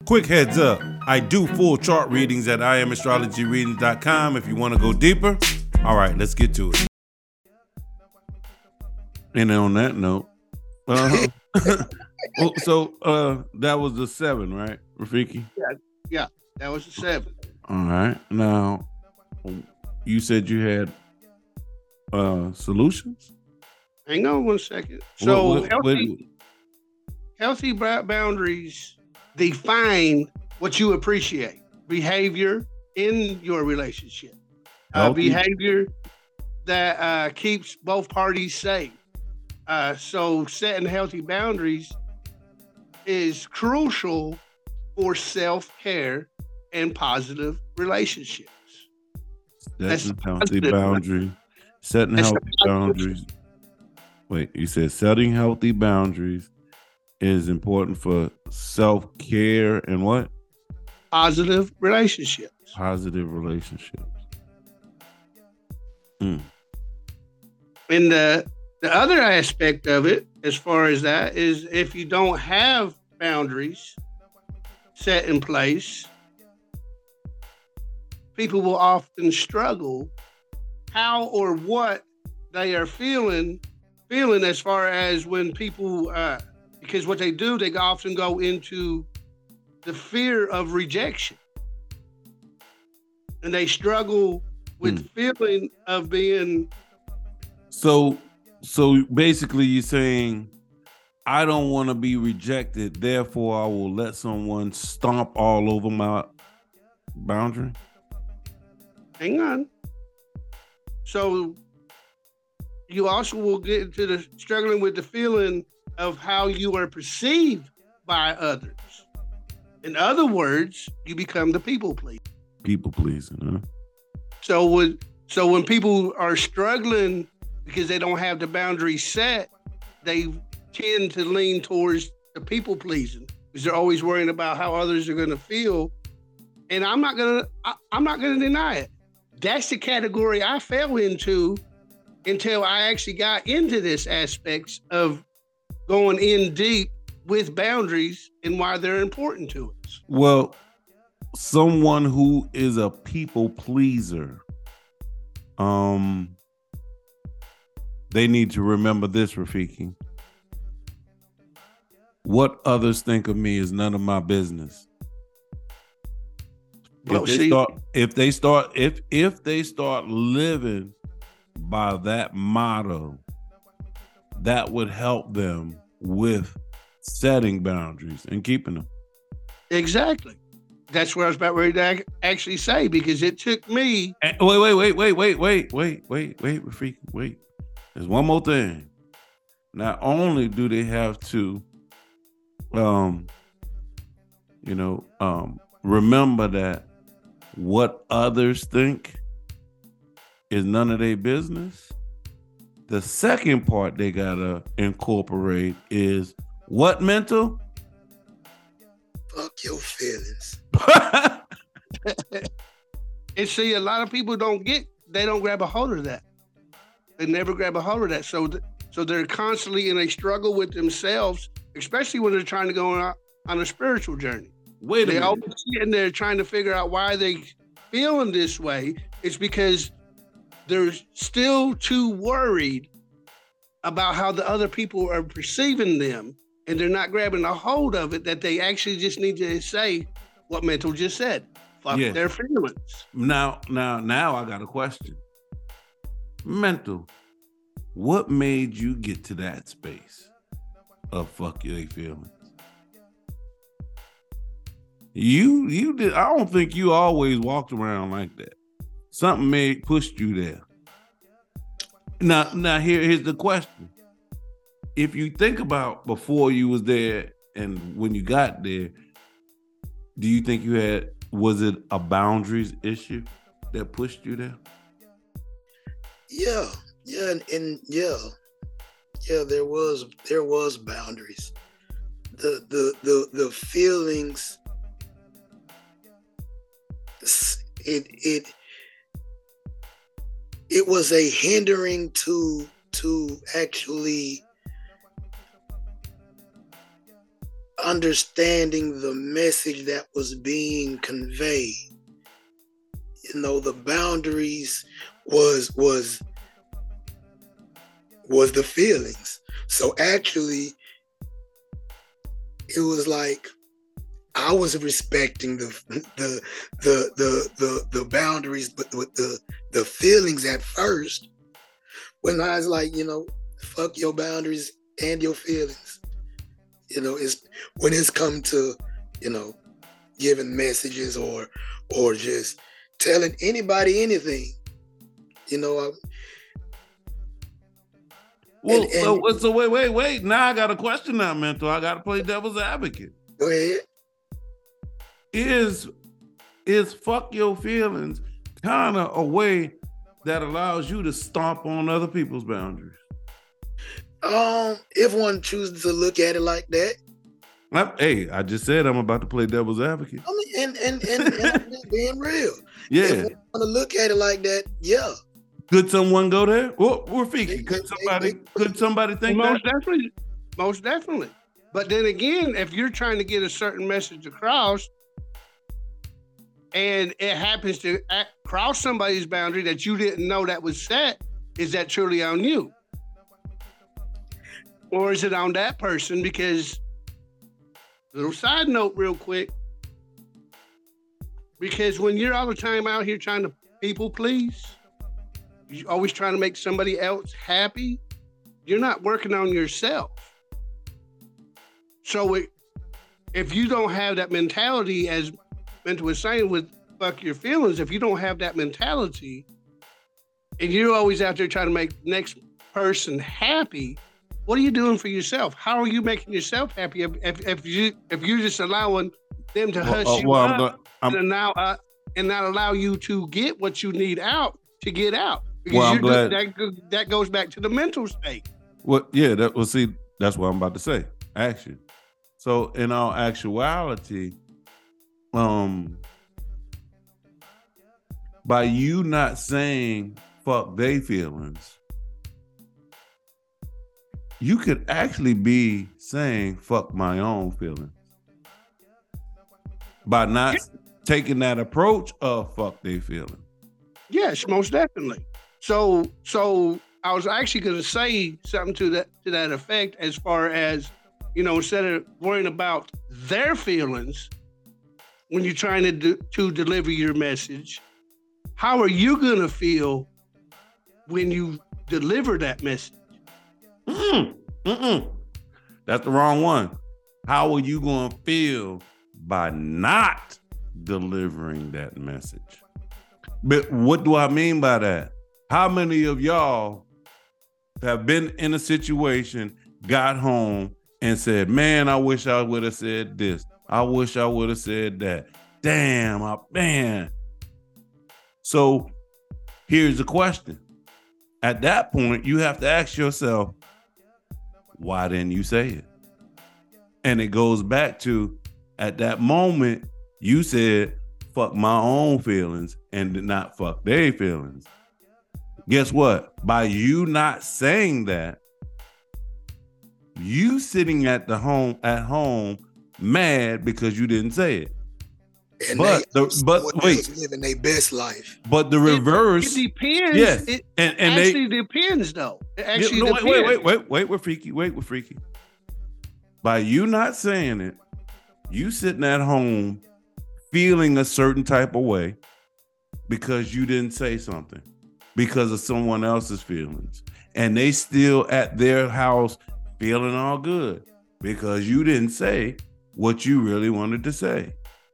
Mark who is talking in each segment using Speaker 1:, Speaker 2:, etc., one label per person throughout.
Speaker 1: Quick heads up, I do full chart readings at IamAstrologyReadings.com if you want to go deeper. All right, let's get to it. And on that note, that was the 7, right, Rafiki?
Speaker 2: Yeah, that was the 7.
Speaker 1: All right. Now, you said you had solutions?
Speaker 2: Hang on one second. So healthy boundaries define what you appreciate. Behavior in your relationship. Behavior that keeps both parties safe. So setting healthy boundaries is crucial for self-care and positive relationships.
Speaker 1: Setting healthy boundaries. Wait, you said setting healthy boundaries is important for self-care and what?
Speaker 2: Positive relationships.
Speaker 1: Mm.
Speaker 2: And the other aspect of it, as far as that, is if you don't have boundaries set in place, people will often struggle how or what they are feeling as far as when people, because what they do, they often go into the fear of rejection. And they struggle with feeling of being...
Speaker 1: So basically you're saying, I don't want to be rejected, therefore I will let someone stomp all over my boundary?
Speaker 2: Hang on. So you also will get into the struggling with the feeling of how you are perceived by others. In other words, you become the people pleaser.
Speaker 1: People pleasing, huh?
Speaker 2: So when people are struggling because they don't have the boundaries set, they tend to lean towards the people pleasing because they're always worrying about how others are going to feel. And I'm not gonna deny it. That's the category I fell into until I actually got into this aspects of going in deep with boundaries and why they're important to us.
Speaker 1: Well, someone who is a people pleaser, they need to remember this, Rafiki. What others think of me is none of my business. If they start living by that motto, that would help them with setting boundaries and keeping them.
Speaker 2: Exactly. That's what I was about ready to actually say, because it took me.
Speaker 1: Wait, Rafiki, wait. There's one more thing. Not only do they have to, remember that what others think is none of their business. The second part they gotta incorporate is what mental?
Speaker 3: Fuck your feelings.
Speaker 2: And see, a lot of people don't grab a hold of that. They never grab a hold of that. So they're constantly in a struggle with themselves, especially when they're trying to go on a spiritual journey. They're always sitting there trying to figure out why they feeling this way. It's because they're still too worried about how the other people are perceiving them, and they're not grabbing a hold of it, that they actually just need to say what Mental just said. Fuck their feelings.
Speaker 1: Now I got a question. Mental, what made you get to that space of fuck your feelings? You did. I don't think you always walked around like that. Something pushed you there. Now here's the question. If you think about before you was there and when you got there, do you think was it a boundaries issue that pushed you there?
Speaker 3: Yeah, there was boundaries. The feelings, it was a hindering to understanding the message that was being conveyed. You know, the boundaries was the feelings. So actually, it was like I was respecting the boundaries, but with the feelings at first. When I was like, you know, fuck your boundaries and your feelings. You know, it's when it's come to, you know, giving messages or just telling anybody anything. You know,
Speaker 1: so wait. Now I got a question now, Mentor. I got to play devil's advocate.
Speaker 3: Go ahead.
Speaker 1: Is fuck your feelings kind of a way that allows you to stomp on other people's boundaries?
Speaker 3: If one chooses to look at it like that.
Speaker 1: I just said I'm about to play devil's advocate.
Speaker 3: I mean, and I'm just being real.
Speaker 1: Yeah.
Speaker 3: If one want to look at it like that, yeah.
Speaker 1: Could someone go there? Well, Rafiki, could somebody think
Speaker 2: most
Speaker 1: that?
Speaker 2: Most definitely. But then again, if you're trying to get a certain message across, and it happens to cross somebody's boundary that you didn't know that was set, is that truly on you? Or is it on that person? Because, little side note real quick, because when you're all the time out here trying to people please, you're always trying to make somebody else happy, you're not working on yourself. So if you don't have that mentality, as Mentor was saying with fuck your feelings, if you don't have that mentality and you're always out there trying to make the next person happy, what are you doing for yourself? How are you making yourself happy if you're just allowing them to hush you up and not allow you to get what you need out to get out? Because that goes back to the mental state.
Speaker 1: Well, yeah, that's what I'm about to say. Action. So in all actuality, by you not saying fuck they feelings, you could actually be saying fuck my own feelings. By not taking that approach of fuck they feelings.
Speaker 2: Yes, most definitely. So I was actually going to say something to that effect, as far as, you know, instead of worrying about their feelings when you're trying to deliver your message, how are you going to feel when you deliver that message?
Speaker 1: That's the wrong one. How are you going to feel by not delivering that message? But what do I mean by that? How many of y'all have been in a situation, got home, and said, man, I wish I would have said this. I wish I would have said that. Damn, man. So here's the question. At that point, you have to ask yourself, why didn't you say it? And it goes back to, at that moment, you said, fuck my own feelings and did not fuck their feelings. Guess what? By you not saying that, you sitting at home mad because you didn't say it.
Speaker 3: And
Speaker 1: but wait,
Speaker 3: living their best life.
Speaker 1: But the reverse,
Speaker 2: it depends.
Speaker 1: Yes,
Speaker 2: it
Speaker 1: and
Speaker 2: actually depends, though. It actually depends.
Speaker 1: Wait, we're freaky. By you not saying it, you sitting at home feeling a certain type of way because you didn't say something, because of someone else's feelings, and they still at their house feeling all good because you didn't say what you really wanted to say.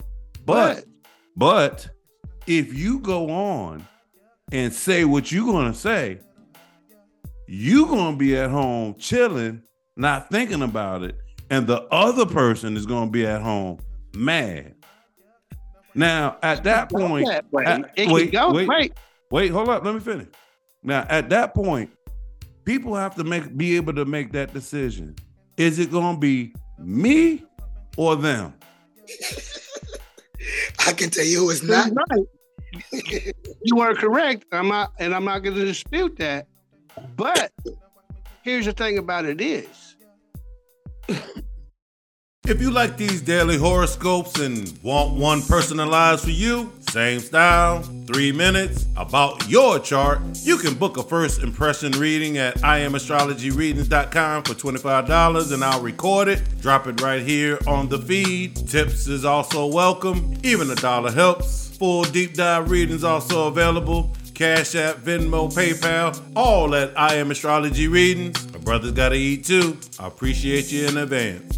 Speaker 1: But if you go on and say what you're going to say, you're going to be at home chilling, not thinking about it, and the other person is going to be at home mad. Now, at that point, wait, hold up, let me finish. Now, at that point, people have to be able to make that decision. Is it going to be me or them?
Speaker 3: I can tell you it's not.
Speaker 2: Right. You are correct. I'm not going to dispute that. But here's the thing about it is,
Speaker 4: If you like these daily horoscopes and want one personalized for you, same style, 3 minutes, about your chart, you can book a first impression reading at IamAstrologyReadings.com for $25 and I'll record it, drop it right here on the feed. Tips is also welcome, even $1 helps. Full deep dive readings also available. Cash App, Venmo, PayPal, all at I Am Astrology Readings. My brother's gotta eat too. I appreciate you in advance.